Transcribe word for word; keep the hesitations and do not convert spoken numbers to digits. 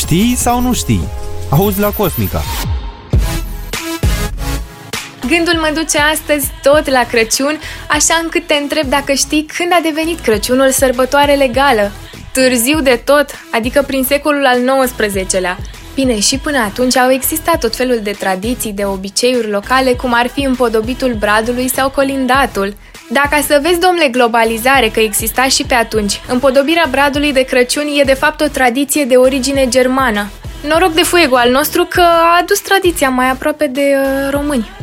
Știi sau nu știi? Auzi la Cosmica. Gândul mă duce astăzi tot la Crăciun, așa încât te întreb dacă știi când a devenit Crăciunul sărbătoare legală. Târziu de tot, adică prin secolul al nouăsprezecelea. Bine, și până atunci au existat tot felul de tradiții, de obiceiuri locale, cum ar fi împodobitul bradului sau colindatul. Dacă să vezi, domnule, globalizare, că exista și pe atunci, împodobirea bradului de Crăciun e de fapt o tradiție de origine germană. Noroc de fuegul al nostru că a adus tradiția mai aproape de uh, români.